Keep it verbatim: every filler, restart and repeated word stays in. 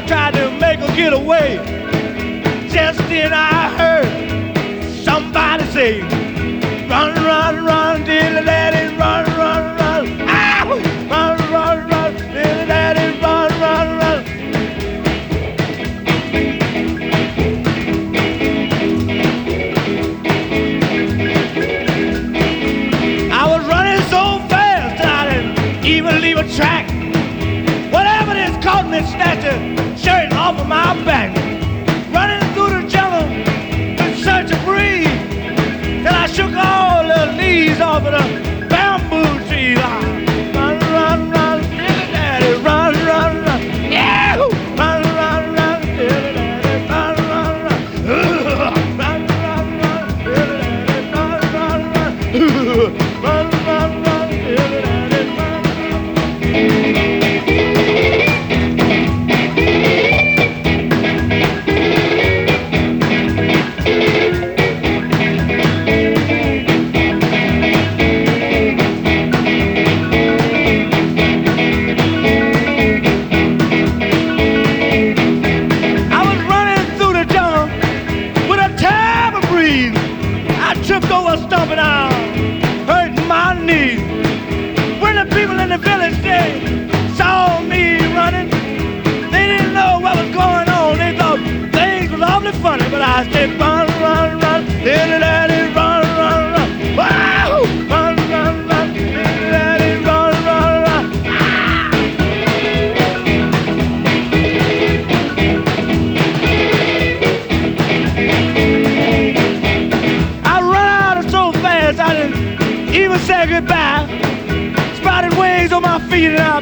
tried to make her get away. Just then I heard somebody say, run, run, run, dilly daddy, run, run, run. Ow! Run, run, run, dilly daddy, run, run, run. I was running so fast that I didn't even leave a track. Whatever this caught me, snatched the shirt off of my back. Running through the jungle in search of breeze, till I shook all the leaves off of the bamboo trees. Run, run, run, dilly daddy, run, run, run. Yeah! Run, run, run, dilly daddy, run, run, run. Run, run, run, dilly daddy, run, run, run. Run, run, run, dilly daddy, run, run. Took over stomping out, hurting my knees. When the people in the village they saw me running, they didn't know what was going on. They thought things was awfully funny, but I said run, run, run, little daddy, run, run, run. Wow! Run, run, run, little daddy, run, run, run. I didn't even say goodbye. Spotted wings on my feet and I